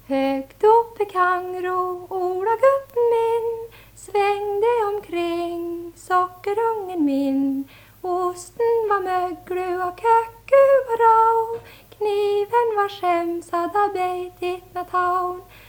Högt uppe Kangro, Ola gutten min, svängde omkring, sockerungen min. Osten var möglu och kökku var rau, kniven var skämsad av beitit med taun.